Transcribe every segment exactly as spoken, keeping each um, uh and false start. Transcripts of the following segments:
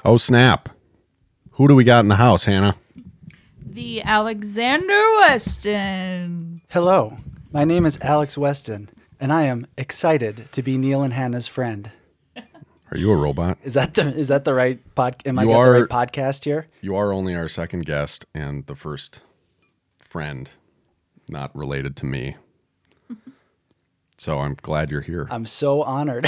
Oh, snap. Who do we got in the house, Hannah? The Alexander Weston. Hello, my name is Alex Weston, and I am excited to be Neil and Hannah's friend. Are you a robot? Is that the is that the right pod? Am I You got are- the right podcast here? You are only our second guest and the first friend not related to me. So I'm glad you're here. I'm so honored.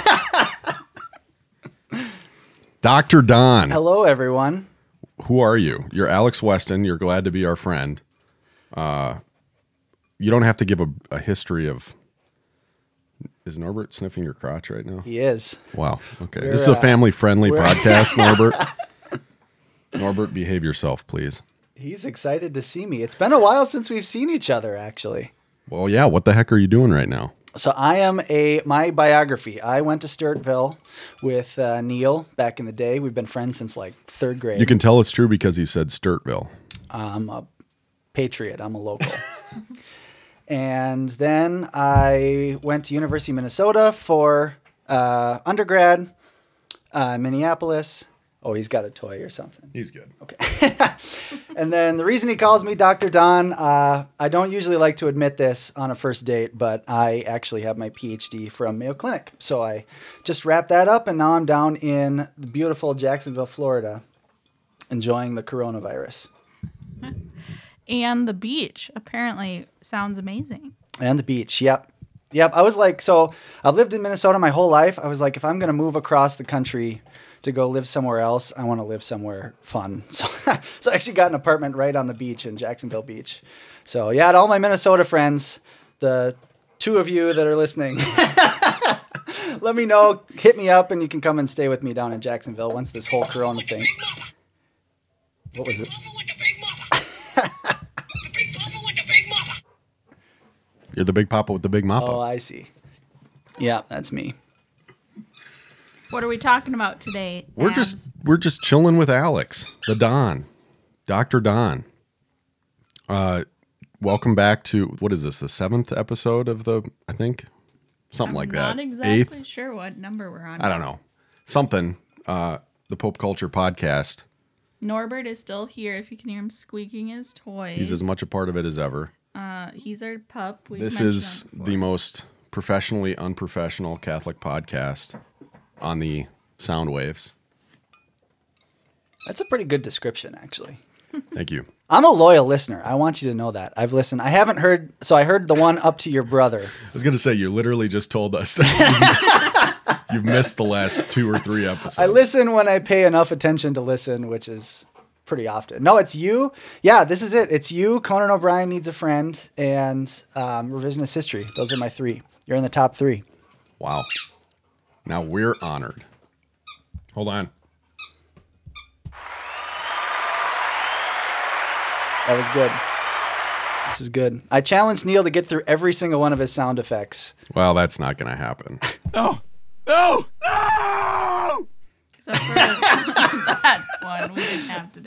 Doctor Don, Hello, everyone. who are you? You're Alex Weston. You're glad to be our friend. Uh, you don't have to give a, a history of... Is Norbert sniffing your crotch right now? He is. Wow. Okay. We're, this is a uh, family-friendly we're- podcast, Norbert. Norbert, behave yourself, please. He's excited to see me. It's been a while since we've seen each other, actually. Well, yeah. What the heck are you doing right now? So I am a my biography. I went to Sturtville with uh, Neil back in the day. We've been friends since like third grade. You can tell it's true because he said Sturtville. I'm a patriot. I'm a local. And then I went to University of Minnesota for uh, undergrad, uh, Minneapolis. Oh, he's got a toy or something. He's good. Okay. And then the reason he calls me Doctor Don, uh, I don't usually like to admit this on a first date, but I actually have my P H D from Mayo Clinic. So I just wrapped that up, and now I'm down in the beautiful Jacksonville, Florida, enjoying the coronavirus. And the beach apparently sounds amazing. And the beach, yep. Yep, I was like, so I've lived in Minnesota my whole life. I was like, if I'm going to move across the country to go live somewhere else, I want to live somewhere fun. So, so I actually got an apartment right on the beach in Jacksonville Beach. So yeah, to all my Minnesota friends, the two of you that are listening, let me know, hit me up, and you can come and stay with me down in Jacksonville once this whole Corona thing. What was it? You're the big papa with the big moppa. Oh, I see. Yeah, that's me. What are we talking about today? We're Abs? just we're just chilling with Alex, the Don, Doctor Don. Uh, welcome back to, what is this? The seventh episode of the, I think, something I'm like that. Not exactly Eighth. sure what number we're on. I don't know. Something. Uh, the Pope Culture Podcast. Norbert is still here. If you can hear him squeaking his toys, He's as much a part of it as ever. Uh, he's our pup. We've This mentioned is him before. the most professionally unprofessional Catholic podcast on the sound waves. That's a pretty good description, actually. Thank you. I'm a loyal listener. I want you to know that. I've listened. I haven't heard, so I heard the one up to your brother. I was going to say, you literally just told us that you've missed the last two or three episodes. I listen when I pay enough attention to listen, which is pretty often. No, it's you. Yeah, this is it. It's you, Conan O'Brien Needs a Friend, and um, Revisionist History. Those are my three. You're in the top three. Wow. Now we're honored. Hold on. That was good. This is good. I challenged Neil to get through every single one of his sound effects. Well, that's not going to happen. No. No. No. Except for that one we didn't have to do.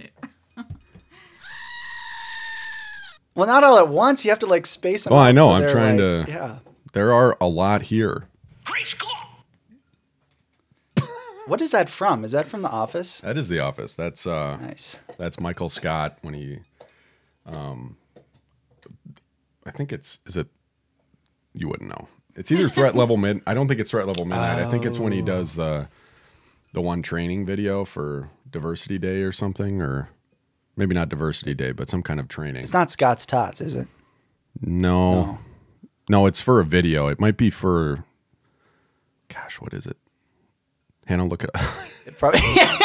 Well, not all at once. You have to like space them Oh, out I know. so I'm they're, trying like- to- Yeah. There are a lot here. What is that from? Is that from The Office? That is The Office. That's uh, Nice. that's Michael Scott when he, um, I think it's is it. You wouldn't know. It's either Threat Level Mid. I don't think it's Threat Level Midnight. I think it's when he does the, the one training video for Diversity Day or something, or maybe not Diversity Day, but some kind of training. It's not Scott's Tots, is it? No. No. No, it's for a video. It might be for, gosh, what is it? Hannah, look it up. It probably.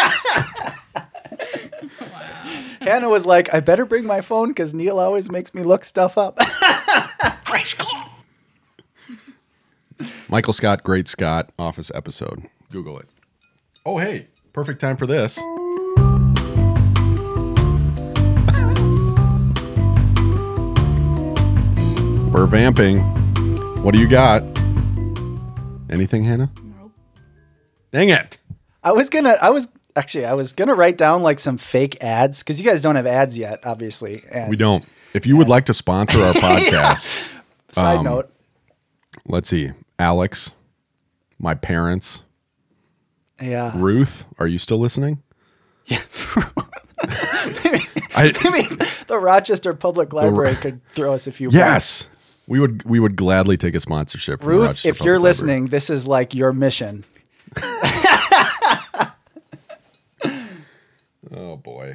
Hannah was like, I better bring my phone because Neil always makes me look stuff up. Michael Scott, Great Scott, Office episode. Google it. Oh, hey, perfect time for this. We're vamping. What do you got? Anything, Hannah? Nope. Dang it. I was gonna, I was actually, I was gonna write down like some fake ads because you guys don't have ads yet, obviously. And We don't. If you would like to sponsor our podcast, Side Um, note, let's see. Alex, my parents, yeah, Ruth, are you still listening? I, I mean, the Rochester Public Library could throw us a few. yes, we would. We would gladly take a sponsorship. From the Ruth, Rochester if Public you're Library. listening, this is like your mission. Oh boy.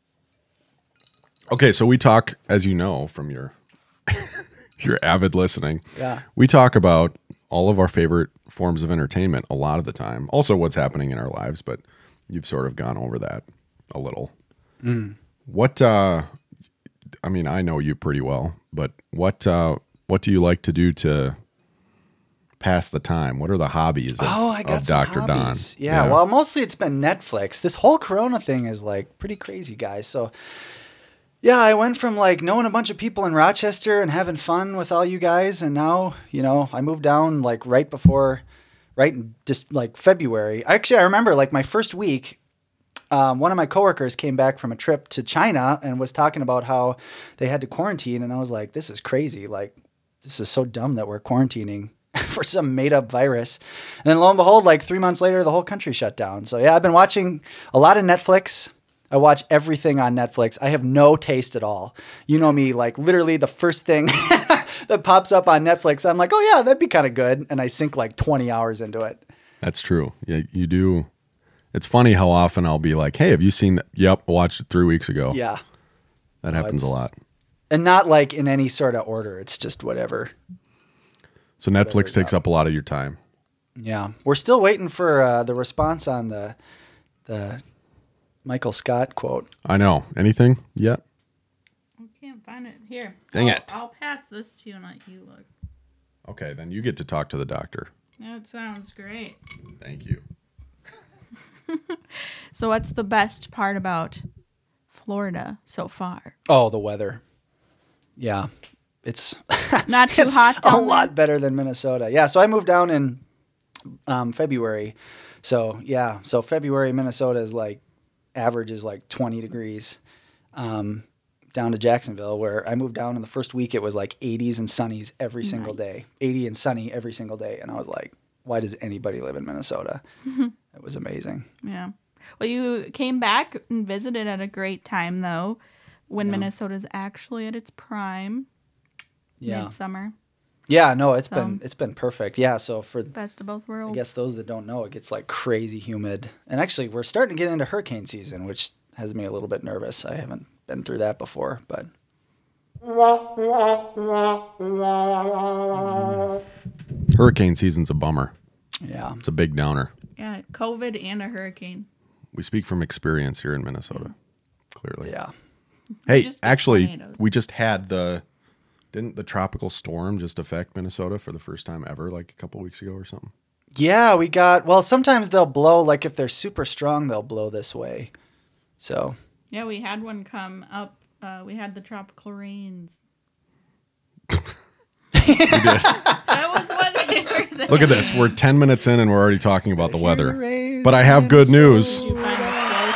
Okay, so we talk, as you know from your your avid listening. Yeah. We talk about all of our favorite forms of entertainment a lot of the time. Also, what's happening in our lives, but you've sort of gone over that a little. Mm. What? Uh, I mean, I know you pretty well, but what? Uh, what do you like to do to pass the time? What are the hobbies of, Oh, I got of some Doctor Don? hobbies. Yeah, well, mostly it's been Netflix. This whole Corona thing is like pretty crazy, guys. So, yeah, I went from like knowing a bunch of people in Rochester and having fun with all you guys, and now, you know, I moved down like right before, right in just like February. Actually, I remember like my first week. Um, one of my coworkers came back from a trip to China and was talking about how they had to quarantine, and I was like, "This is crazy! Like, this is so dumb that we're quarantining for some made-up virus." And then lo and behold, like three months later, the whole country shut down. So yeah, I've been watching a lot of Netflix. I watch everything on Netflix. I have no taste at all. You know me, like literally the first thing that pops up on Netflix, I'm like, "Oh yeah, that'd be kind of good," and I sink like twenty hours into it. That's true. Yeah, you do. It's funny how often I'll be like, "Hey, have you seen that?" Yep, I watched it three weeks ago. Yeah, that No, happens a it's- lot. and not like in any sort of order. It's just whatever. So Netflix Whatever's takes up. up a lot of your time. Yeah, we're still waiting for uh, the response on the the Michael Scott quote. I know. Anything yet? I can't find it here. Dang I'll, it. I'll pass this to you and let you look. Okay, then you get to talk to the doctor. That sounds great. Thank you. So, what's the best part about Florida so far? Oh, the weather. Yeah, it's Not too it's hot a down there? lot better than Minnesota. Yeah, so I moved down in um, February. So yeah, so February Minnesota is like average is like twenty degrees. Um, down to Jacksonville, where I moved down in the first week, it was like eighties and sunnies every single Nice. day, eighty and sunny every single day, and I was like, why does anybody live in Minnesota? It was amazing. Yeah. Well, you came back and visited at a great time, though, when Yeah. Minnesota's actually at its prime, Yeah, midsummer. yeah, no, it's So- been it's been perfect. Yeah, so for Best of both I worlds. guess those that don't know, it gets like crazy humid. And actually, we're starting to get into hurricane season, which has me a little bit nervous. I haven't been through that before, but Hurricane season's a bummer. yeah. It's a big downer. Yeah, COVID and a hurricane. We speak from experience here in Minnesota. Clearly. Yeah. Hey, just get actually, tornadoes. we just had the didn't the tropical storm just affect Minnesota for the first time ever, like a couple weeks ago or something? Yeah, we got, well, sometimes they'll blow, like if they're super strong, they'll blow this way. So, Yeah, we had one come up. Uh, we had the tropical rains. We did. That was what they were saying. Look at this. We're ten minutes in and we're already talking about the weather. rain But I have good news. Did you find the quote?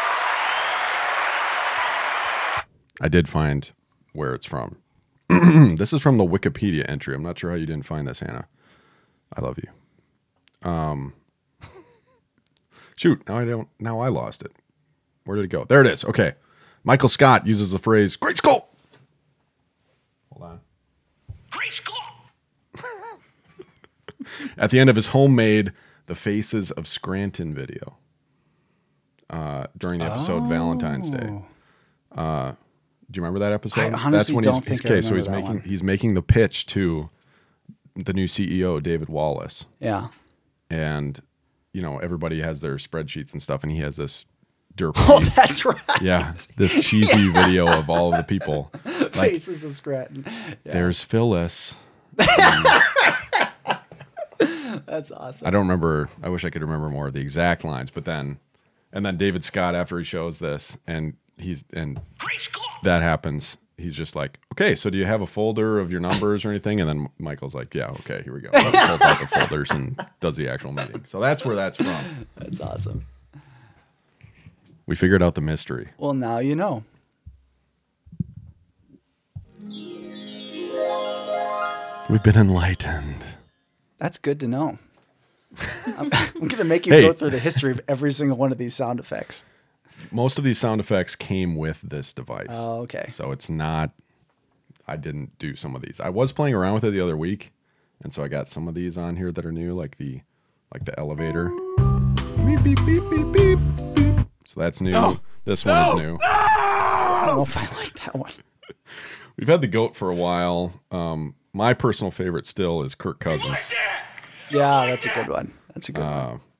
I did find where it's from. This is from the Wikipedia entry. I'm not sure how you didn't find this, Hannah. I love you. Um, shoot, now I don't. Now I lost it. Where did it go? There it is. Okay, Michael Scott uses the phrase "great skull." Hold on. Great Scott! At the end of his homemade "The Faces of Scranton" video uh, during the episode Valentine's Day. Uh, do you remember that episode? I honestly he's don't think I okay. So remember he's that making one. he's making the pitch to the new C E O, David Wallace, yeah. and you know everybody has their spreadsheets and stuff, and he has this derp. Oh, that's right. Yeah, this cheesy video of all of the people. Like, Faces of Scranton. Yeah, there's Phyllis. that's awesome. I don't remember. I wish I could remember more of the exact lines, but then, and then David Scott after he shows this, and he's and Great Scott! that happens. He's just like, okay, so do you have a folder of your numbers or anything? And then Michael's like, yeah, okay, here we go. He pulls out the folders and does the actual meeting. So that's where that's from. That's awesome. We figured out the mystery. Well, now you know. We've been enlightened. That's good to know. I'm, I'm going to make you Hey. go through the history of every single one of these sound effects. most of these sound effects came with this device. Oh, okay. So it's not, I didn't do some of these. I was playing around with it the other week, and so I got some of these on here that are new, like the like the elevator. Beep, beep, beep, beep, beep, beep. So that's new. No. This one No. is new. I don't know if I like that one. We've had the GOAT for a while. Um, my personal favorite still is Kirk Cousins. Yeah, that's a good one. That's a good Uh, one.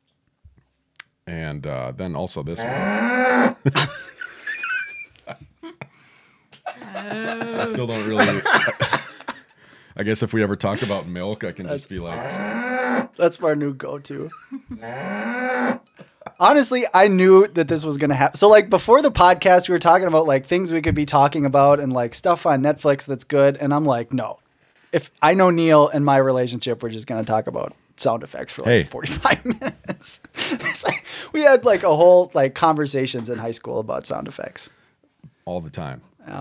And uh, then also this one. I still don't really. I guess if we ever talk about milk, I can just be like, That's our new go-to. Honestly, I knew that this was going to happen. So, like, before the podcast, we were talking about, like, things we could be talking about and, like, stuff on Netflix that's good. And I'm like, no. If I know Neil and my relationship, we're just going to talk about sound effects for, like, Hey. forty-five minutes. It's like, we had, like, a whole, like, conversations in high school about sound effects. all the time. Yeah.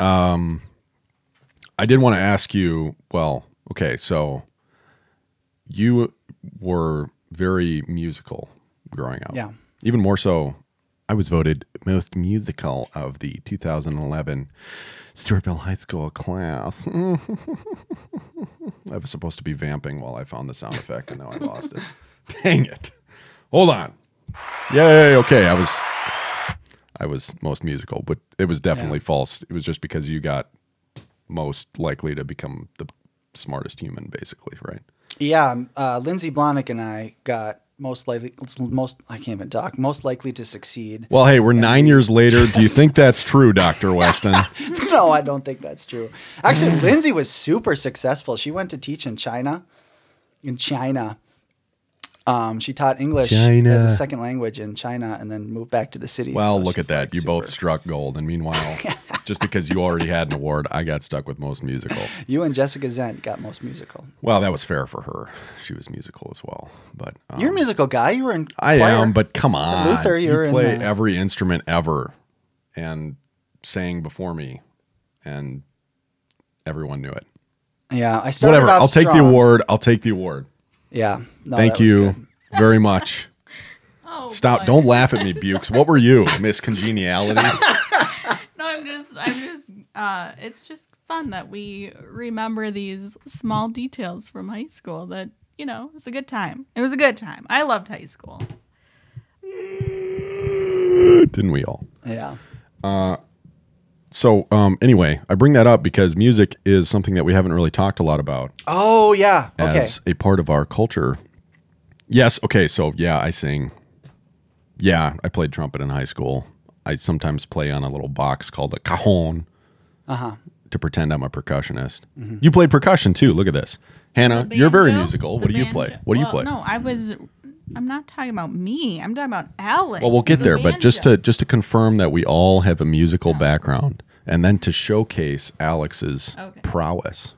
I did want to ask you, well, okay, so you were very musical growing up. Yeah. Even more so, I was voted most musical of the two thousand eleven Stewartville High School class. I was supposed to be vamping while I found the sound effect, and now I lost it. Dang it. Hold on. Yay, okay, I was I was most musical, but it was definitely Yeah. false. It was just because you got most likely to become the smartest human, basically, right? Yeah. Uh, Lindsay Blahnik and I got most likely, most, I can't even talk, most likely to succeed. Well, hey, we're nine years later. Do you think that's true, Doctor Weston? No, I don't think that's true. Actually, Lindsay was super successful. She went to teach in China. In China. Um, she taught English China. as a second language in China and then moved back to the city. Well, So look she's, at that. like, You both super- struck gold. And meanwhile, just because you already had an award, I got stuck with most musical. You and Jessica Zent got most musical. Well, that was fair for her. She was musical as well. But um, You're a musical guy. You were in I choir. am, but come on. Luther, you you're in play the- every instrument ever and sang before me, and everyone knew it. Yeah, I started Whatever. off I'll take the strong. award. I'll take the award. Yeah. No, Thank that was you good. very much. Oh, Stop. boy. Don't laugh at me, Bukes. What were you? Miss Congeniality? No, I'm just, I'm just, uh, it's just fun that we remember these small details from high school that, you know, it's a good time. It was a good time. I loved high school. Didn't we all? Yeah. So, um, anyway, I bring that up because music is something that we haven't really talked a lot about Oh, yeah. Okay. as a part of our culture. Yes. Okay. So, yeah, I sing. Yeah, I played trumpet in high school. I sometimes play on a little box called a cajon Uh-huh. to pretend I'm a percussionist. You played percussion too. Look at this. Hannah, The you're very banjo? musical. The What do you banjo- play? What do you well, play? No, I was, I'm not talking about me. I'm talking about Alex. Well, we'll get the there, but just banjo. to just to confirm that we all have a musical background, and then to showcase Alex's Okay. prowess.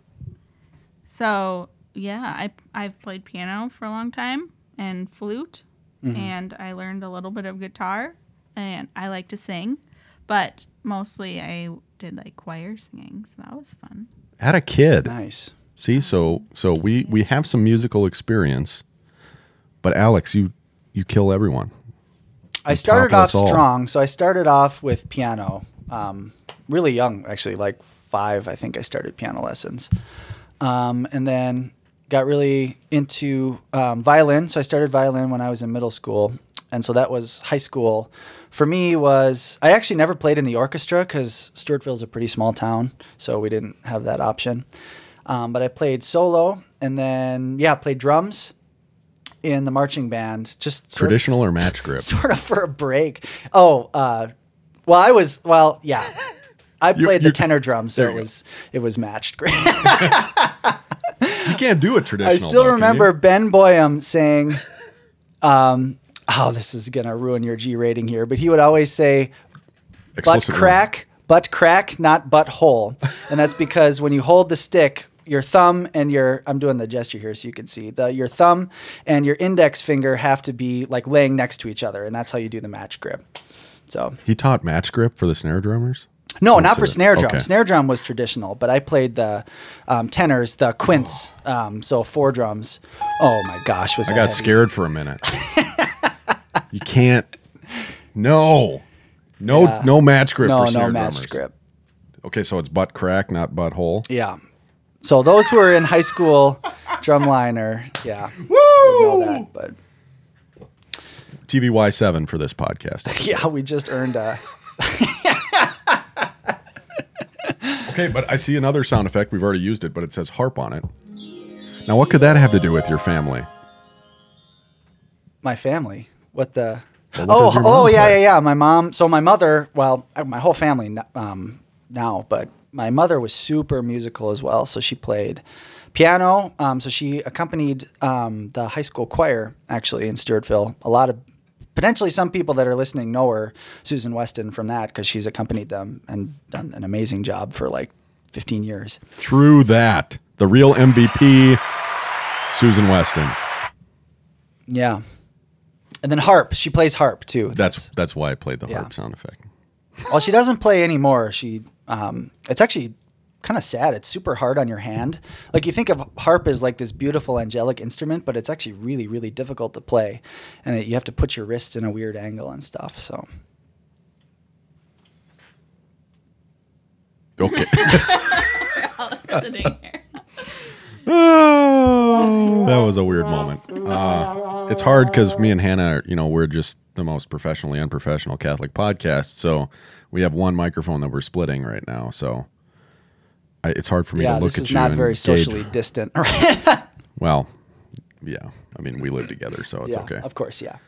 So yeah, I I've played piano for a long time and flute, Mm-hmm. and I learned a little bit of guitar, and I like to sing, but mostly I did like choir singing, so that was fun. At a kid, Nice. see, so so we we have some musical experience, but Alex, you you kill everyone. I You started topple off us all. strong. So I started off with piano, um, really young, actually, like five, I think I started piano lessons. Um, and then got really into um, violin. So I started violin when I was in middle school. And so that was high school. For me was, I actually never played in the orchestra because Stewartville's a pretty small town. So we didn't have that option. Um, but I played solo and then, yeah, played drums in the marching band. Just sort of- Traditional or match grip? sort of for a break. Oh, uh, well, I was well, yeah. I You- played you- the tenor drum, so there it you go. was it was matched. Great. You can't do a traditional. I still though, can remember you? Ben Boyum saying, um, "Oh, this is gonna ruin your G rating here," but he would always say, "Butt Explicit warning. crack, butt crack, not butt hole," and that's because when you hold the stick, your thumb and your I'm doing the gesture here so you can see the your thumb and your index finger have to be like laying next to each other, and that's how you do the match grip. So He taught match grip for the snare drummers. no, Oh, not so for that- snare drum. okay. Snare drum was traditional, but I played the um, tenors, the quints, um, so four drums. Oh my gosh, was I that got heavy. scared for a minute. You can't No. No Yeah. no match grip No, for no snare match drummers. grip. Okay, so it's butt crack, not butt hole. Yeah. So those who are in high school drumline are, yeah, Woo! would know that. But T V Y seven for this podcast. yeah, we just earned a. Okay, but I see another sound effect. We've already used it, but it says harp on it. Now, what could that have to do with your family? My family. What the? Well, what oh, does your mom oh yeah, play? yeah, yeah. My mom. So my mother. Well, uh, my whole family n- um, now, but my mother was super musical as well. So she played piano. Um, so she accompanied um, the high school choir actually in Stewartville. A lot of potentially some people that are listening know her, Susan Weston, from that because she's accompanied them and done an amazing job for like fifteen years. True that. The real M V P, Susan Weston. Yeah. And then harp. She plays harp too. That's that's why I played the Yeah. harp sound effect. Well, she doesn't play anymore. She, um, it's actually kind of sad. It's super hard on your hand. Like you think of harp as like this beautiful angelic instrument, but it's actually really, really difficult to play, and it, you have to put your wrists in a weird angle and stuff. So Okay. Sitting here. Oh, that was a weird moment. Uh, it's hard because me and Hannah, are, you know, we're just the most professionally unprofessional Catholic podcast. So we have one microphone that we're splitting right now. So I, it's hard for me yeah, to look this at is you not and very gauge- socially distant. Well, yeah. I mean, we live together, so it's yeah, okay. of course, yeah.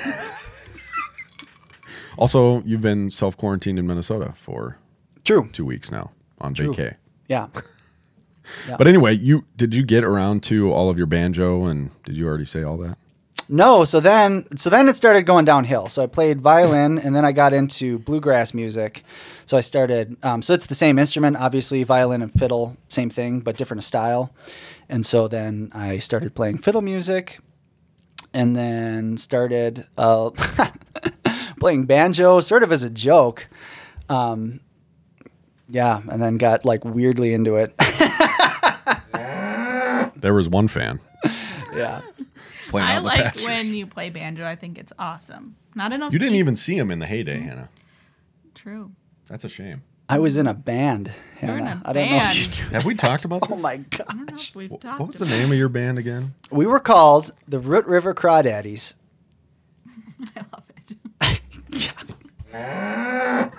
Also, you've been self quarantined in Minnesota for True. two weeks now on True. vacay. Yeah. Yeah. But anyway, you did you get around to all of your banjo, and did you already say all that? No, so then so then it started going downhill. So I played violin and then I got into bluegrass music. So I started um, so it's the same instrument, obviously violin and fiddle, same thing, but different style. And so then I started playing fiddle music and then started uh, playing banjo sort of as a joke. Um, yeah, and then got like weirdly into it. There was one fan Yeah. playing I out the like pastures. when you play banjo. I think it's awesome. Not enough. You didn't peop- even see him in the heyday, Hannah. True. That's a shame. I was in a band. You're in Hannah. a I don't know if band. you knew. Have we talked about Oh this? my I don't know gosh. if we've What talked what was the about name of your band again? We were called the Root River Crawdaddies. I love it.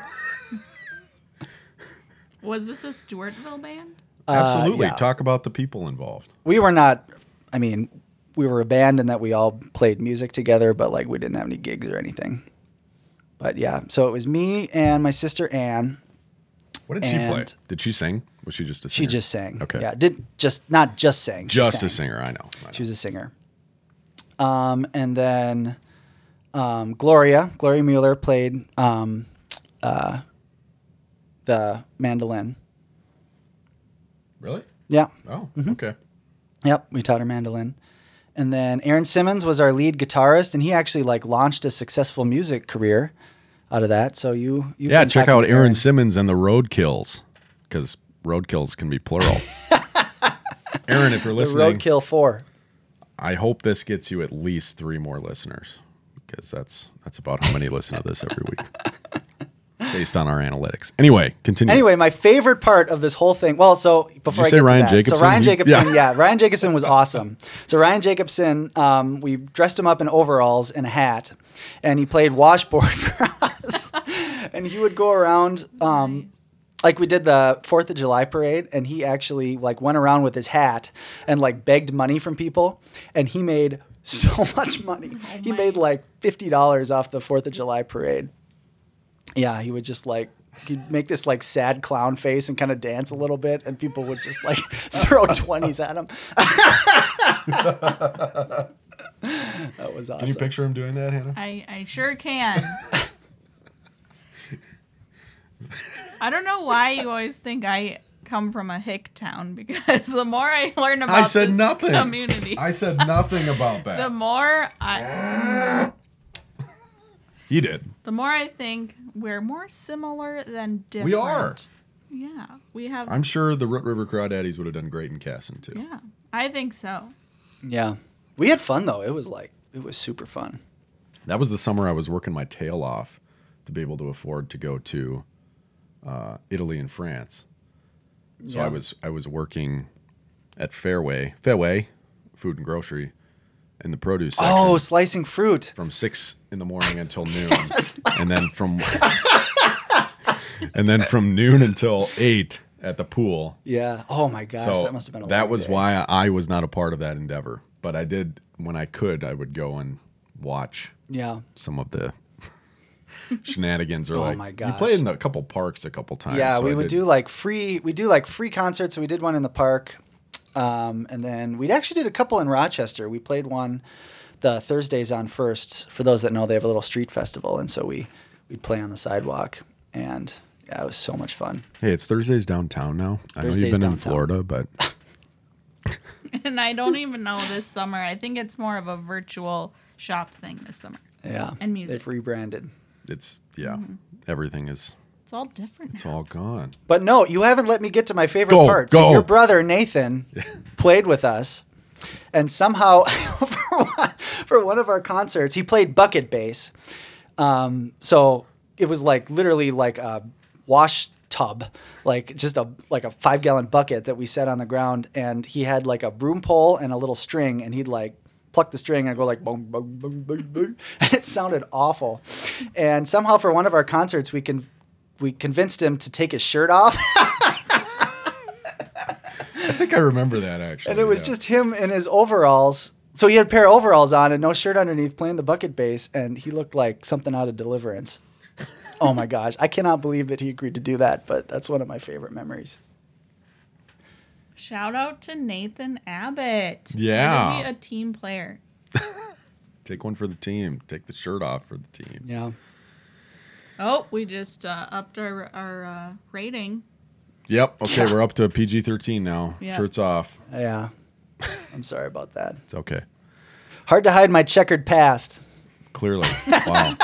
Was this a Stewartville band? Uh, Absolutely. yeah. Talk about the people involved. We were not, I mean, we were a band in that we all played music together, but like we didn't have any gigs or anything. But yeah, so it was me and my sister Ann. What did she play? And- Did she sing? Was she just a singer? She just sang. Okay. Yeah, did just not just sang. she Just sang. a singer, I know. I know. She was a singer. Um, and then um, Gloria, Gloria Mueller played um, uh, the mandolin. Really? Yeah. Oh, Mm-hmm. okay. Yep, we taught her mandolin. And then Aaron Simmons was our lead guitarist, and he actually like launched a successful music career out of that. So you, you Yeah, check out Aaron Simmons and the Roadkills, because Roadkills can be plural. Aaron, if you're the listening, Roadkill Four. I hope this gets you at least three more listeners, because that's that's about how many listen to this every week, based on our analytics. Anyway, continue. Anyway, my favorite part of this whole thing. Well, so before you I say get Ryan to that, Jacobson? so Ryan He- Jacobson, yeah. yeah. Ryan Jacobson was awesome. So Ryan Jacobson, um, we dressed him up in overalls and a hat, and he played washboard for us. And he would go around, um, like we did the Fourth of July parade, and he actually like went around with his hat and like begged money from people, and he made so much money. he my. made like fifty dollars off the Fourth of July parade. Yeah, he would just like he'd make this like sad clown face and kind of dance a little bit, and people would just like throw twenties at him. That was awesome. Can you picture him doing that, Hannah? I, I sure can. I don't know why you always think I come from a hick town, because the more I learn about I said this nothing. community, I said nothing about the that. more I You did. the more I think we're more similar than different. We are. Yeah, we have. I'm sure the Root River Crawdaddies would have done great in Casson too. yeah, I think so. Yeah, we had fun though. It was like it was super fun. That was the summer I was working my tail off to be able to afford to go to uh, Italy and France. So Yeah. I was I was working at Fairway, Fairway Food and Grocery in the produce section Oh, slicing fruit. from six in the morning until noon, and then from and then from noon until eight at the pool. Yeah. Oh my gosh, So that must have been a that long was day. why I was not a part of that endeavor. But I did when I could. I would go and watch Yeah. some of the shenanigans. Or Oh like my we gosh. played in a couple parks a couple times. Yeah, so we I would did- do like free. We do like free concerts. So we did one in the park, um, and then we actually did a couple in Rochester. We played one the Thursdays on First. For those that know, they have a little street festival, and so we we'd play on the sidewalk, and yeah, it was so much fun. Hey, it's Thursdays downtown now. I know Thursdays you've been in downtown. Florida, but And I don't even know this summer. I think it's more of a virtual shop thing this summer. Yeah, And music. They've rebranded, it's yeah, Mm-hmm. everything is It's all different. it's now. all gone. but no, you haven't let me get to my favorite Go, part. So go. your brother Nathan played with us, and somehow for, one, for one of our concerts, he played bucket bass. Um, so it was like literally like a wash tub, like just a like a five gallon bucket that we set on the ground, and he had like a broom pole and a little string, and he'd like pluck the string and go like boom, boom, boom, boom, boom, and it sounded awful. And somehow for one of our concerts, we can we convinced him to take his shirt off. I think I remember that actually. And it was yeah. just him in his overalls. So he had a pair of overalls on and no shirt underneath playing the bucket bass, and he looked like something out of Deliverance. Oh my gosh. I cannot believe that he agreed to do that, but that's one of my favorite memories. Shout out to Nathan Abbott. Yeah. Way to be a team player. Take one for the team. Take the shirt off for the team. Yeah. Oh, we just uh, upped our our uh, rating. Yep. Okay, we're up to P G thirteen now. Yeah. Shirts off. Yeah. I'm sorry about that. It's okay. Hard to hide my checkered past. Clearly. Wow.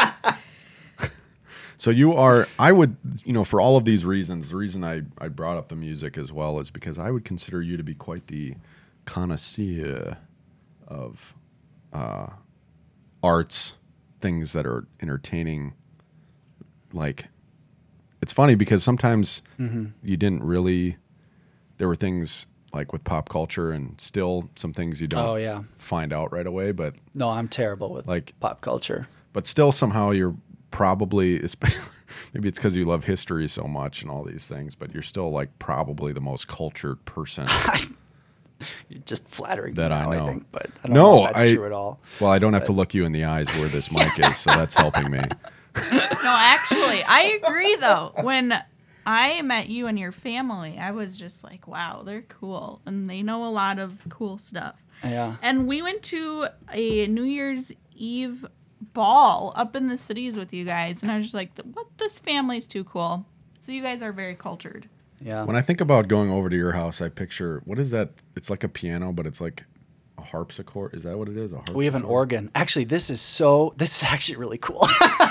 So you are, I would, you know, for all of these reasons, the reason I, I brought up the music as well is because I would consider you to be quite the connoisseur of uh, arts, things that are entertaining. Like, it's funny because sometimes Mm-hmm. you didn't really, there were things like with pop culture and still some things you don't Oh, yeah. find out right away, but No, I'm terrible with Like- pop culture. but still somehow you're probably maybe it's because you love history so much and all these things, but you're still like probably the most cultured person. You're just flattering That me I now, know. I think, but I don't No, know if that's I- true at all. Well, I don't have to look you in the eyes where this mic is, so that's helping me. No, actually, I agree though. When I met you and your family, I was just like, wow, they're cool. And they know a lot of cool stuff. Yeah. And we went to a New Year's Eve ball up in the cities with you guys. And I was just like, what? This family's too cool. So you guys are very cultured. Yeah. When I think about going over to your house, I picture, what is that? It's like a piano, but it's like a harpsichord. Is that what it is? A harpsichord? We have an organ. Actually, this is so. This is actually really cool.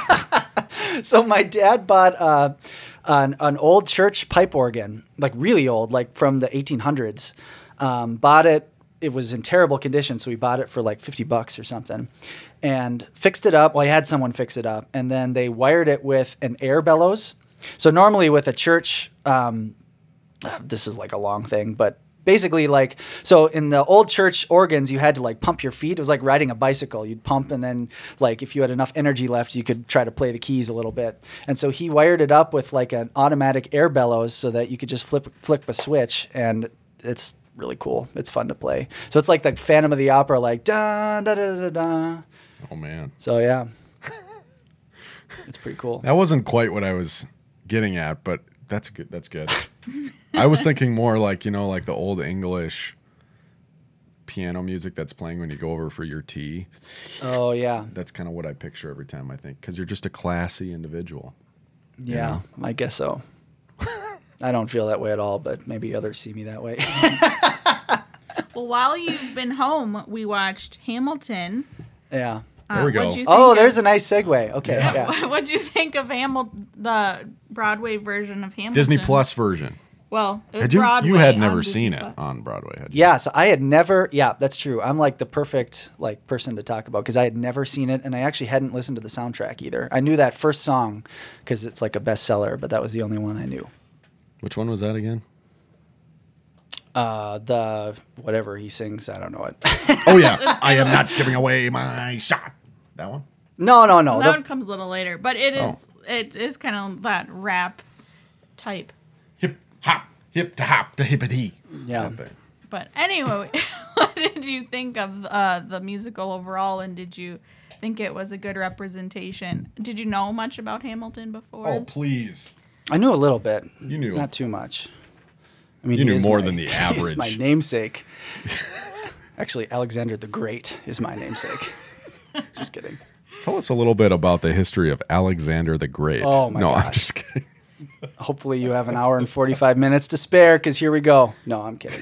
So my dad bought uh, an an old church pipe organ, like really old, like from the eighteen hundreds. Um, bought it. It was in terrible condition, so we bought it for like fifty bucks or something, and fixed it up. Well, I had someone fix it up, and then they wired it with an air bellows. So normally with a church, um, this is like a long thing, but basically like, so in the old church organs, you had to like pump your feet. It was like riding a bicycle. You'd pump, and then like if you had enough energy left, you could try to play the keys a little bit. And so he wired it up with like an automatic air bellows so that you could just flip flip a switch, and it's really cool. It's fun to play. So it's like the Phantom of the Opera, like da da da da da. Oh, man. So yeah, it's pretty cool. That wasn't quite what I was getting at, but that's good. That's good. I was thinking more like, you know, like the old English piano music that's playing when you go over for your tea. Oh yeah, That's kind of what I picture every time I think, because you're just a classy individual. yeah. I guess so. I don't feel that way at all, but maybe others see me that way. Well, while you've been home, we watched Hamilton. Yeah. There we go. what'd you Oh, think there's of- a nice segue. Okay. Yeah. What'd you think of Hamilton, the Broadway version of Hamilton? Disney Plus version. Well, it was Had you Broadway you had on never Disney seen it Plus. on Broadway, had you? Yeah, so I had never. Yeah, that's true. I'm like the perfect like person to talk about because I had never seen it, and I actually hadn't listened to the soundtrack either. I knew that first song because it's like a bestseller, but that was the only one I knew. Which one was that again? Uh, the whatever he sings, I don't know it. Oh yeah, I am not giving away my shot. That one. no, no, no. That the- one comes a little later, but it is it is kind of that rap type. Hip hop, hip to hop to hippity. yeah. But anyway, what did you think of uh, the musical overall, and did you think it was a good representation? Did you know much about Hamilton before? Oh please. I knew a little bit. You knew. Not too much. I mean, You he knew is more my- than the he's average. my namesake. Actually, Alexander the Great is my namesake. Just kidding. Tell us a little bit about the history of Alexander the Great. Oh, my No, I'm gosh. just kidding. Hopefully, you have an hour and forty-five minutes to spare because here we go. No, I'm kidding.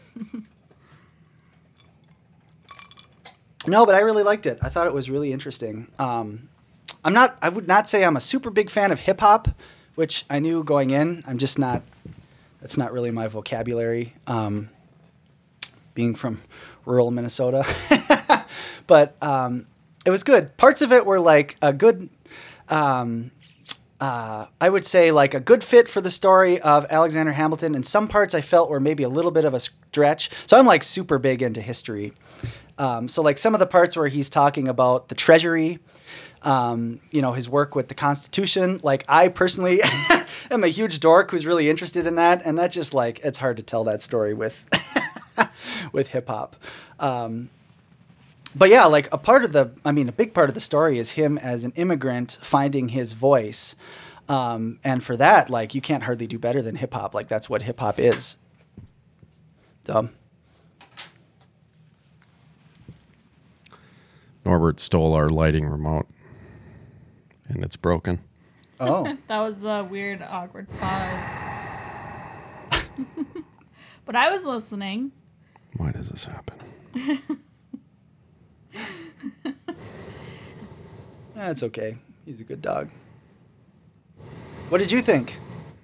No, but I really liked it. I thought it was really interesting. Um, I'm not. I would not say I'm a super big fan of hip hop, which I knew going in. I'm just not. That's not really my vocabulary. Um, being from rural Minnesota, but um, it was good. Parts of it were like a good. Um, uh, I would say like a good fit for the story of Alexander Hamilton, and some parts I felt were maybe a little bit of a stretch. So I'm like super big into history. Um, so like some of the parts where he's talking about the treasury, um, you know, his work with the Constitution. Like I personally am a huge dork who's really interested in that, and that's just like it's hard to tell that story with with hip hop. Um, but yeah, like a part of the, I mean, a big part of the story is him as an immigrant finding his voice, um, and for that, like you can't hardly do better than hip hop. Like that's what hip hop is. Dumb. Norbert stole our lighting remote, and it's broken. Oh. That was the weird, awkward pause. But I was listening. Why does this happen? That's okay. He's a good dog. What did you think?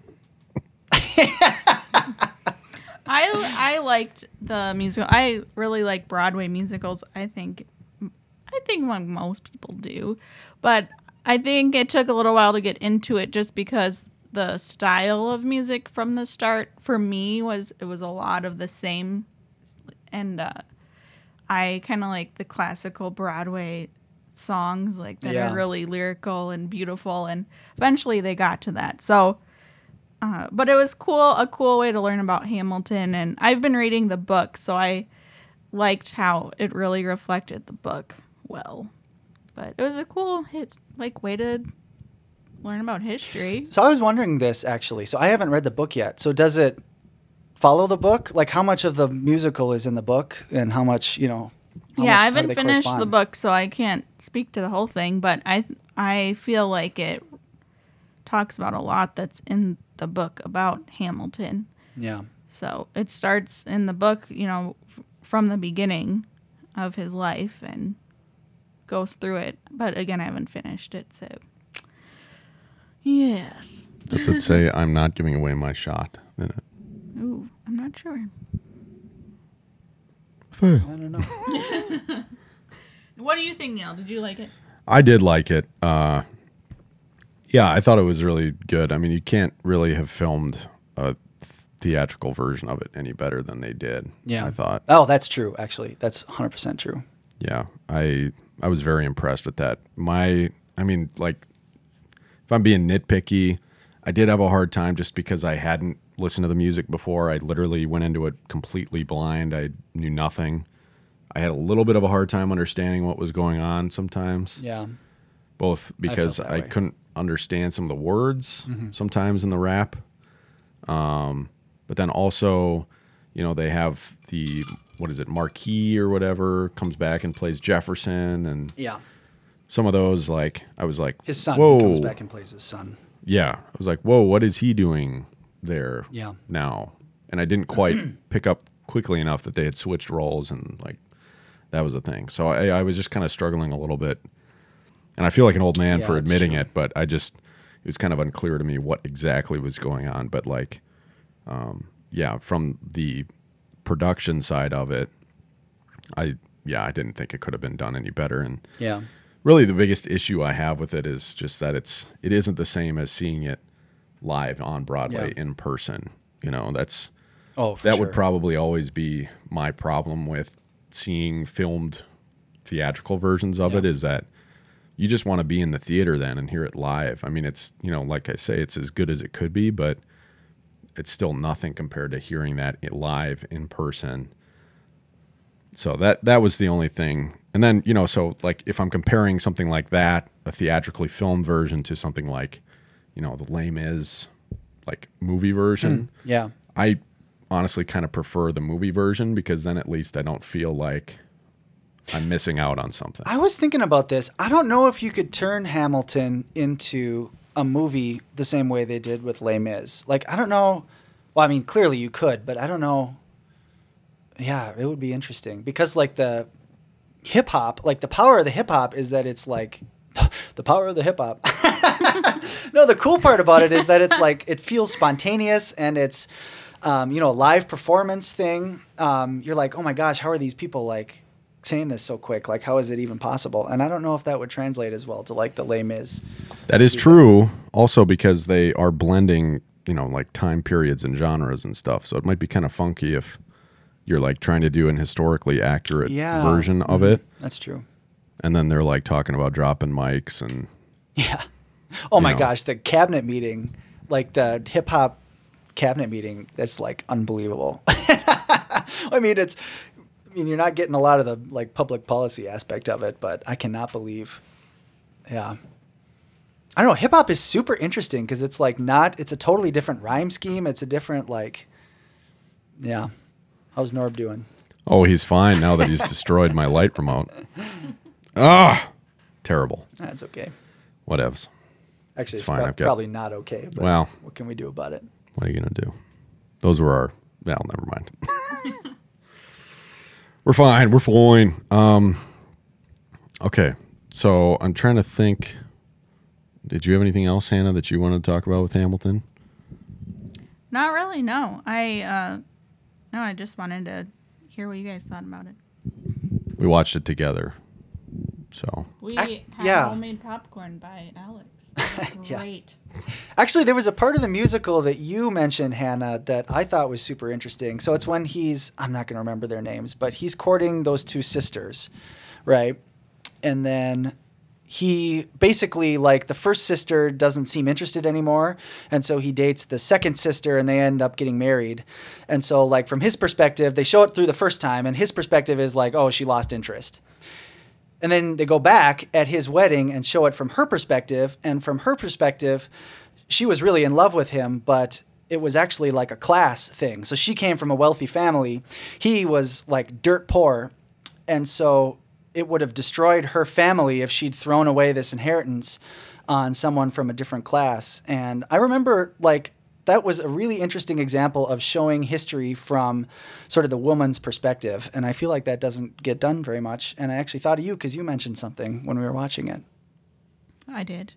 I I liked the musical. I really like Broadway musicals. I think I think like most people do, but I think it took a little while to get into it just because the style of music from the start for me was it was a lot of the same, and uh, I kind of like the classical Broadway songs like that Yeah. are really lyrical and beautiful, and eventually they got to that. So. Uh, but it was cool, a cool way to learn about Hamilton, and I've been reading the book, so I liked how it really reflected the book well. But it was a cool hit, like way to learn about history. So I was wondering this actually. So I haven't read the book yet. So does it follow the book? Like how much of the musical is in the book, and how much, you know? how Yeah, much- I how do haven't they finished the correspond? book, so I can't speak to the whole thing. But I I feel like it talks about a lot that's in the book about Hamilton. Yeah. So it starts in the book, you know, f- from the beginning of his life and goes through it. But again, I haven't finished it, so yes. Does it say I'm not giving away my shot in it? Ooh, I'm not sure. I don't know. What do you think, Neil? Did you like it? I did like it. Uh, yeah, I thought it was really good. I mean, you can't really have filmed a theatrical version of it any better than they did. Yeah. I thought. Oh, that's true. Actually, that's one hundred percent true. Yeah, I I was very impressed with that. My, I mean, like, if I'm being nitpicky, I did have a hard time just because I hadn't listened to the music before. I literally went into it completely blind. I knew nothing. I had a little bit of a hard time understanding what was going on sometimes. Yeah. Both because that I, way. couldn't understand some of the words Mm-hmm. sometimes in the rap. Um, but then also, you know, they have the, what is it, Marquis or whatever comes back and plays Jefferson, and Yeah. some of those, like, I was like, His son whoa. he comes back and plays his son. Yeah. I was like, whoa, what is he doing there Yeah. now? And I didn't quite pick up quickly enough that they had switched roles, and like that was a thing. So I, I was just kind of struggling a little bit. And I feel like an old man Yeah, for that's admitting true. it, but I just, it was kind of unclear to me what exactly was going on. But like, um, yeah, from the production side of it, I yeah, I didn't think it could have been done any better. And Yeah. really, the biggest issue I have with it is just that it's it isn't the same as seeing it live on Broadway Yeah. in person. You know, that's Oh, for that sure. would probably always be my problem with seeing filmed theatrical versions of Yeah. it, is that you just want to be in the theater then and hear it live. I mean, it's, you know, like I say, it's as good as it could be, but it's still nothing compared to hearing that it live in person. So that that was the only thing. And then, you know, so like if I'm comparing something like that, a theatrically filmed version, to something like, you know, the Les Mis like movie version, Yeah. I honestly kind of prefer the movie version, because then at least I don't feel like I'm missing out on something. I was thinking about this. I don't know if you could turn Hamilton into a movie the same way they did with Les Mis. Like, I don't know. Well, I mean, clearly you could, but I don't know. Yeah, it would be interesting because, like, the hip hop, like, the power of the hip hop is that it's like the power of the hip hop. No, the cool part about it is that it's like it feels spontaneous and it's, um, you know, a live performance thing. Um, you're like, oh my gosh, how are these people like saying this so quick? Like, how is it even possible? And I don't know if that would translate as well to like the Les Mis. That is true. Also, because they are blending, you know, like time periods and genres and stuff. So it might be kind of funky if you're like trying to do an historically accurate Yeah. version of it, That's true. and then they're like talking about dropping mics and Yeah. Oh my know. gosh, the cabinet meeting, like the hip hop cabinet meeting, that's like unbelievable. I mean, it's, I mean, you're not getting a lot of the like public policy aspect of it, but I cannot believe, yeah. I don't know. Hip hop is super interesting because it's like not, it's a totally different rhyme scheme. It's a different, like, yeah. How's Norb doing? oh, he's fine now that he's destroyed my light remote. Ah, terrible. That's okay. Whatevs. Actually, it's, It's fine, prob- I've got- probably not okay, but Well. what can we do about it? What are you gonna do? Those were our. Well, never mind. We're fine. We're fine. Um. Okay, so I'm trying to think. Did you have anything else, Hannah, that you wanted to talk about with Hamilton? Not really. No, I uh, no, I just wanted to hear what you guys thought about it. We watched it together. So We Ac- had yeah. homemade popcorn by Alex. It was Yeah. great. Actually, there was a part of the musical that you mentioned, Hannah, that I thought was super interesting. So it's when he's, I'm not going to remember their names, but he's courting those two sisters, right? And then he basically, like, the first sister doesn't seem interested anymore. And so he dates the second sister and they end up getting married. And so, like, from his perspective, they show it through the first time. And his perspective is like, oh, she lost interest. And then they go back at his wedding and show it from her perspective. And from her perspective, she was really in love with him, but it was actually like a class thing. So she came from a wealthy family. He was like dirt poor. And so it would have destroyed her family if she'd thrown away this inheritance on someone from a different class. And I remember, like, that was a really interesting example of showing history from sort of the woman's perspective. And I feel like that doesn't get done very much. And I actually thought of you because you mentioned something when we were watching it. I did.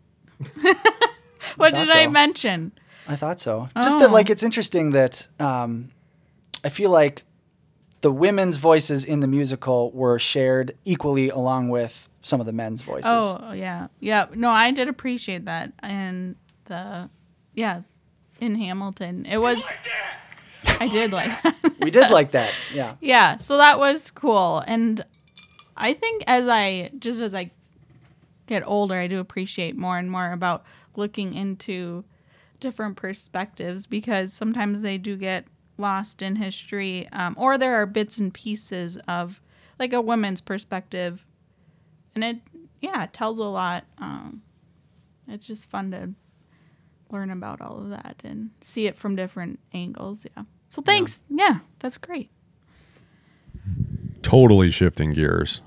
What thought did I so. mention? I thought so. Just that, Oh. like, it's interesting that um, I feel like the women's voices in the musical were shared equally along with some of the men's voices. Oh, yeah. Yeah. No, I did appreciate that. And the, yeah, in Hamilton. It was, I did like that. We did like that. Yeah. Yeah. So that was cool. And I think as I, just as I get older, I do appreciate more and more about looking into different perspectives because sometimes they do get lost in history, um, or there are bits and pieces of like a woman's perspective, and it yeah it tells a lot. Um, it's just fun to learn about all of that and see it from different angles. Yeah. So thanks. Yeah, that's great. totally shifting gears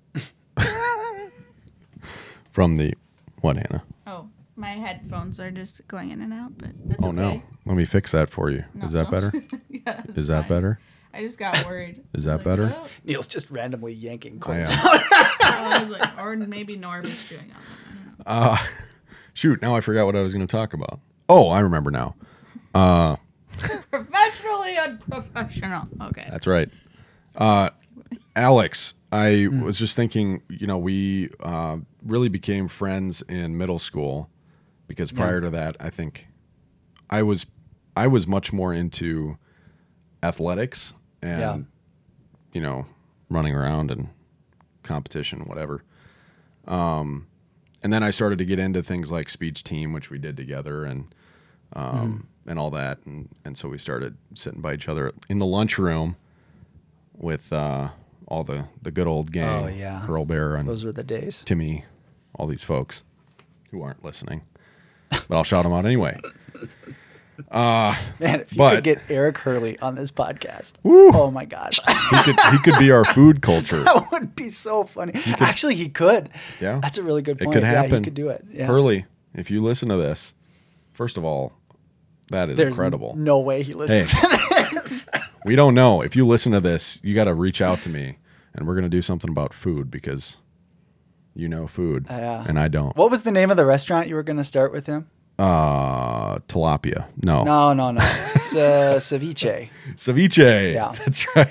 from the what, Hannah? Oh, my headphones are just going in and out, but that's Oh okay. no, let me fix that for you. No, Is that don't- better? Yeah, it's Is that fine. better? I just got worried. Is I that was like, better? "Oh." Neil's just randomly yanking I quotes. am. I was like, or maybe Norb is chewing on them. I don't know. Uh, shoot, now I forgot what I was going to talk about. Oh, I remember now. Uh, Professionally unprofessional. Okay. That's right. Uh, Alex, I was just thinking, you know, we uh, really became friends in middle school because prior to that, I think I was I was much more into athletics and, Yeah. you know, running around and competition, whatever. Um, and then I started to get into things like speech team, which we did together, and um, and all that. And, and so we started sitting by each other in the lunchroom with uh, all the, the good old gang. Oh, yeah. Earl Bear and Those were the days. Timmy, all these folks who aren't listening. But I'll shout them out anyway. Uh, Man, if you but- could get Eric Hurley on this podcast, Woo. oh my gosh. he could he could be our food culture. That would be so funny. Actually, he could. Yeah. That's a really good It point. could Yeah, happen. he could do it. Yeah. Hurley, if you listen to this, first of all, that is There's incredible. no way he listens Hey. to this. We don't know. If you listen to this, you got to reach out to me, and we're going to do something about food because you know food, Yeah. and I don't. What was the name of the restaurant you were going to start with him? Uh, tilapia. No. No, no, no. S- uh, ceviche. Ceviche. Yeah. That's right.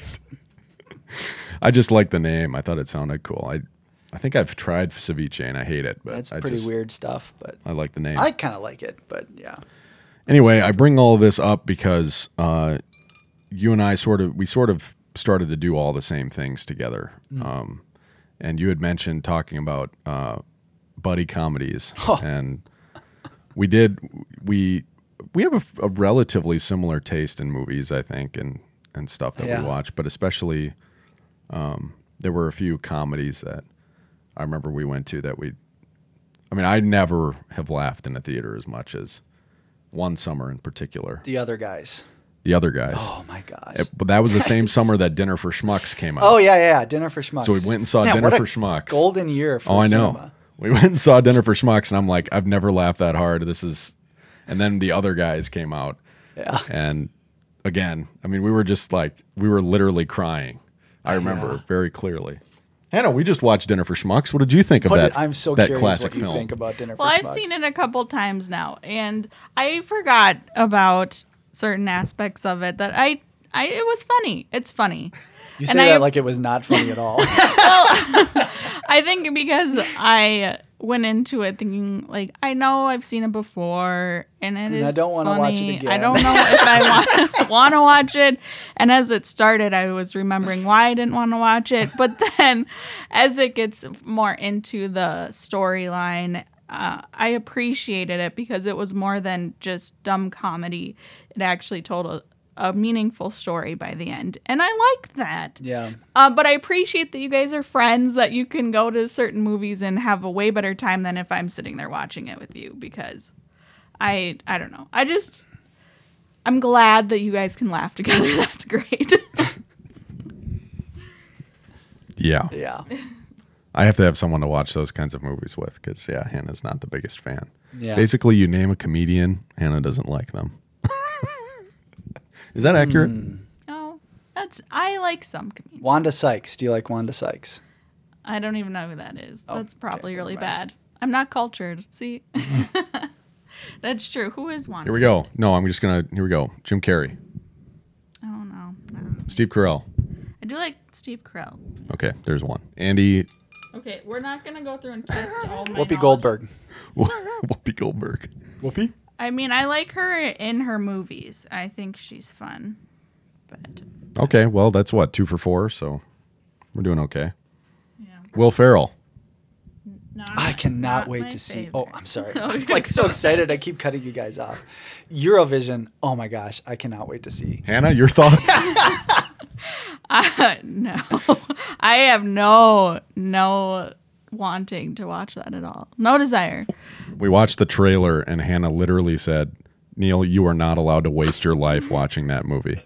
I just like the name. I thought it sounded cool. I I think I've tried ceviche and I hate it, but That's I pretty just, weird stuff, but I like the name. I kind of like it, but yeah. Anyway, I bring all of this up because uh, you and I sort of we sort of started to do all the same things together. Um, and you had mentioned talking about uh, buddy comedies, Oh. and we did we we have a, a relatively similar taste in movies, I think, and and stuff that Yeah. we watch. But especially, um, there were a few comedies that I remember we went to that we. I mean, I never have laughed in a theater as much as one summer in particular. The other guys. The Other Guys. Oh my gosh. It- but that was the same summer that Dinner for Schmucks came out. Oh yeah, yeah, yeah. Dinner for Schmucks. So we went and saw Man, Dinner what a for Schmucks. Golden year for Oh, I know. cinema. We went and saw Dinner for Schmucks, and I'm like, I've never laughed that hard. This is, and then The Other Guys came out, Yeah. and again, I mean, we were just like, we were literally crying. I remember Yeah. very clearly. Hannah, we just watched Dinner for Schmucks. What did you think of What that? did- I'm so that curious classic what you film. think about Dinner Well, for I've Schmucks. seen it a couple times now, and I forgot about certain aspects of it that I, I it was funny. It's funny. You and say I- that like it was not funny at all. I think because I went into it thinking like I know I've seen it before and it is I don't wanna watch it funny. again. I don't know if I want want to watch it. And as it started, I was remembering why I didn't want to watch it. But then, as it gets more into the storyline, uh, I appreciated it because it was more than just dumb comedy. It actually told a, a meaningful story by the end, and I liked that. Yeah. Uh, but I appreciate that you guys are friends, that you can go to certain movies and have a way better time than if I'm sitting there watching it with you, because I I don't know. I just I'm glad that you guys can laugh together. That's great. Yeah. Yeah. I have to have someone to watch those kinds of movies with because, yeah, Hannah's not the biggest fan. Yeah. Basically, you name a comedian, Hannah doesn't like them. Is that accurate? No, that's I like some comedians. Wanda Sykes. Do you like Wanda Sykes? I don't even know who that is. Oh, That's probably okay, really never mind. bad. I'm not cultured. See, that's true. Who is one? Here we go. No, I'm just going to, here we go. Jim Carrey, I don't know. No. Steve Carell. I do like Steve Carell. Okay, there's one. Andy Okay, we're not gonna go through and test all my Whoopi knowledge. Goldberg. Whoopi Goldberg. Whoopi? I mean, I like her in her movies. I think she's fun. But Okay, well, that's what, two for four, so we're doing okay. yeah, Will Ferrell. not, I cannot not wait my to see. favorite. Oh, I'm sorry. Oh, I'm you're like so so excited. I keep cutting you guys off. Eurovision. Oh my gosh. I cannot wait to see. Hannah, your thoughts? Uh, no, I have no no wanting to watch that at all. No desire. We watched the trailer, and Hannah literally said, Neil, you are not allowed to waste your life watching that movie.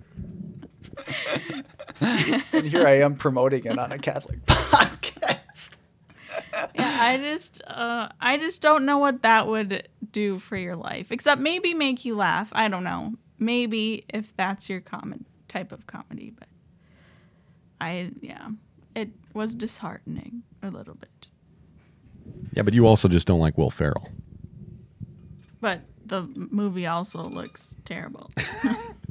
And here I am promoting it on a Catholic podcast. Yeah, I just uh, I just don't know what that would do for your life, except maybe make you laugh. I don't know. Maybe if that's your common type of comedy, but I yeah, it was disheartening a little bit. Yeah, but you also just don't like Will Ferrell. But the movie also looks terrible.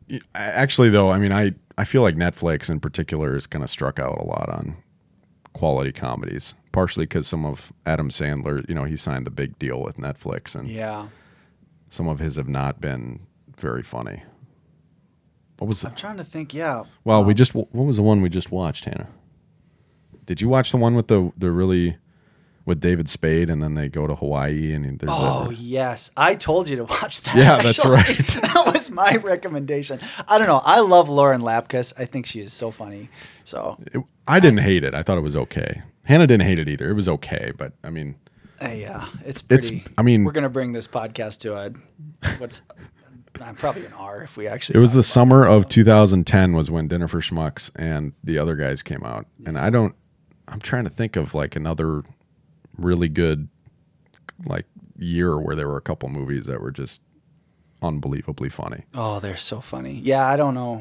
Actually, though, I mean, I, I feel like Netflix in particular has kind of struck out a lot on quality comedies, partially because some of Adam Sandler, you know, he signed the big deal with Netflix, and Yeah. some of his have not been very funny. What was I'm it? trying to think. Yeah. Well, we Um, just what was the one we just watched, Hannah? Did you watch the one with the the really with David Spade, and then they go to Hawaii and there's Oh a, yes, I told you to watch that. Yeah, that's actually. right. That was my recommendation. I don't know. I love Lauren Lapkus. I think she is so funny. So it, I didn't hate it. I thought it was okay. Hannah didn't hate it either. It was okay, but I mean, uh, yeah, it's It's- pretty. I mean- we're gonna bring this podcast to a what's uh, probably an R if we actually. it was talk the about summer it, so. of two thousand ten was when Dinner for Schmucks and the other guys came out, and I don't. I'm trying to think of like another really good like year where there were a couple movies that were just unbelievably funny. Oh, they're so funny. Yeah, I don't know.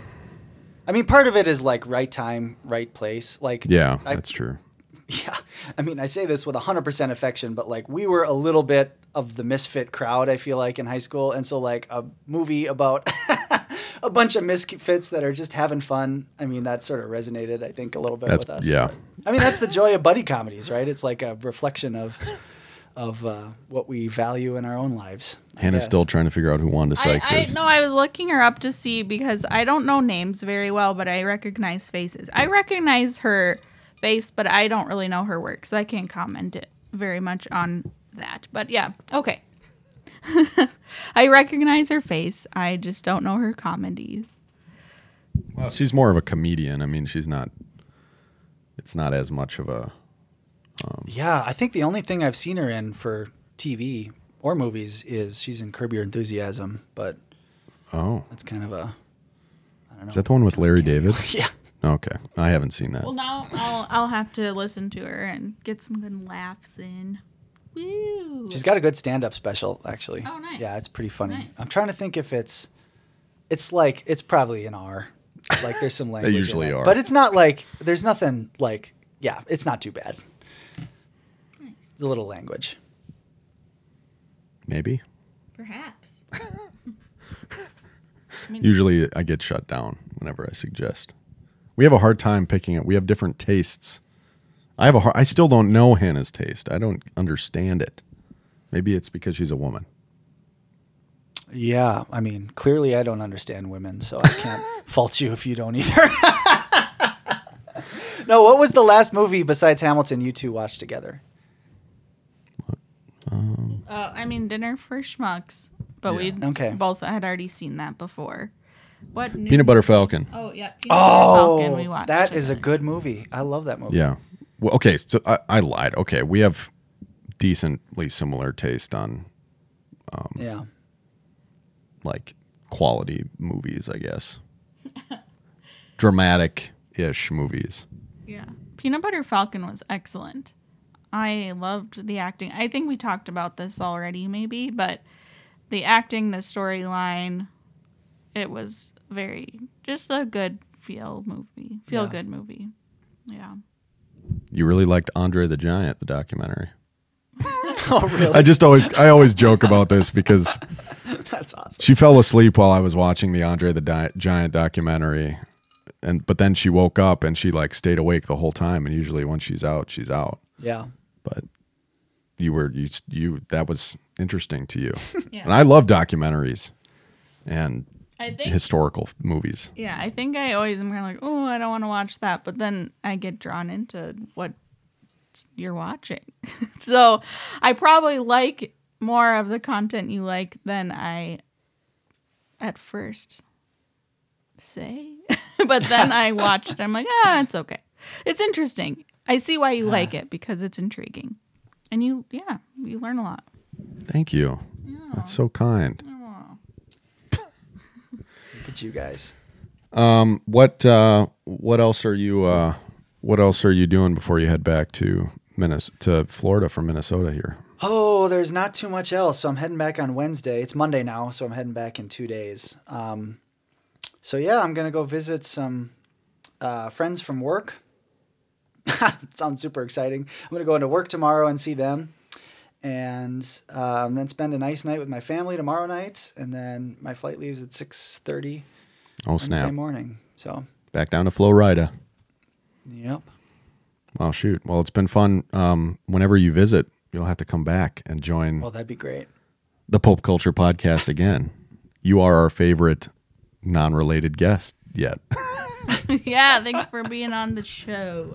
I mean, part of it is like right time, right place. Like, Yeah, I, that's true. yeah. I mean, I say this with one hundred percent affection, but like we were a little bit of the misfit crowd, I feel like, in high school. And so, like, a movie about a bunch of misfits that are just having fun, I mean, that sort of resonated, I think, a little bit That's with us. yeah. But, I mean, that's the joy of buddy comedies, right? It's like a reflection of of uh, what we value in our own lives. I Hannah's guess. still trying to figure out who Wanda I, Sykes I is. no, I was looking her up to see because I don't know names very well, but I recognize faces. I recognize her face, but I don't really know her work, so I can't comment it very much on that. But yeah, okay. I recognize her face. I just don't know her comedy. Well, she's more of a comedian. I mean, she's not. It's not as much of a. Yeah, I think the only thing I've seen her in for T V or movies is she's in Curb Your Enthusiasm, but Oh, that's kind of a, I don't know. is that the one with Larry David? Yeah. Okay, I haven't seen that. Well, now I'll I'll have to listen to her and get some good laughs in. Woo! She's got a good stand-up special, actually. Oh, nice. Yeah, it's pretty funny. Nice. I'm trying to think if it's, it's like, it's probably an R. Like, there's some language in usually it. are. But it's not like, there's nothing like, yeah, it's not too bad. Nice. It's a little language. Maybe. Perhaps. I mean, Usually, I get shut down whenever I suggest. We have a hard time picking it. We have different tastes. I have a hard, I still don't know Hannah's taste. I don't understand it. Maybe it's because she's a woman. Yeah, I mean, clearly I don't understand women, so I can't fault you if you don't either. No, what was the last movie besides Hamilton you two watched together? Uh, I mean, Dinner for Schmucks, but we Okay. both had already seen that before. What new Peanut Butter Falcon. Oh yeah, Peanut Butter Falcon. We Oh, watched that is a together. good movie. I love that movie. Yeah. Well, okay. So I, I lied. Okay, we have decently similar taste on Yeah. like quality movies, I guess. Dramatic-ish movies. Yeah, Peanut Butter Falcon was excellent. I loved the acting. I think we talked about this already, maybe, but the acting, the storyline, it was very just a good feel movie, feel good movie. Yeah. You really liked Andre the Giant, the documentary. Oh, really? I just always I always joke about this because That's awesome. she fell asleep while I was watching the Andre the Di- Giant documentary, and but then she woke up and she like stayed awake the whole time. And usually when she's out, she's out. Yeah. But you were you you that was interesting to you, Yeah. and I love documentaries and I think historical f- movies. Yeah, I think I always am kind of like, oh, I don't want to watch that, but then I get drawn into what you're watching. So I probably like more of the content you like than I at first say. But then I watched it. I'm like, ah, it's okay. It's interesting. I see why you like it because it's intriguing. And you, yeah, you learn a lot. Thank you. That's so kind. Look at you guys. Um, what uh, what else are you uh, what else are you doing before you head back to Minnesota, to Florida from Minnesota here? Oh, there's not too much else. So I'm heading back on Wednesday. It's Monday now, so I'm heading back in two days. Um, so yeah, I'm gonna go visit some uh, friends from work. Sounds super exciting. I'm gonna go into work tomorrow and see them, and um, then spend a nice night with my family tomorrow night, and then my flight leaves at six thirty Oh, Wednesday snap. morning. So, Back down to Florida. yep. Oh, shoot. Well, it's been fun. Um, whenever you visit, you'll have to come back and join Well, that'd be great. the Pulp Culture Podcast again. You are our favorite non-related guest yet. Yeah, thanks for being on the show.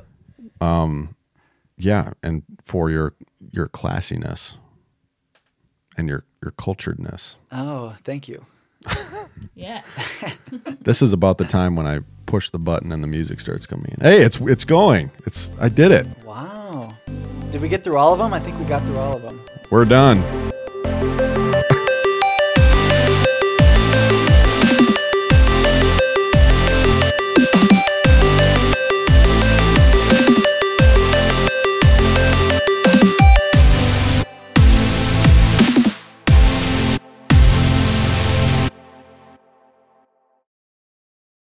Yeah, and for your your classiness and your your culturedness. Oh, thank you. Yeah. This is about the time when I push the button and the music starts coming in. Hey, it's it's going. It's I did it. Wow. Did we get through all of them? I think we got through all of them. We're done.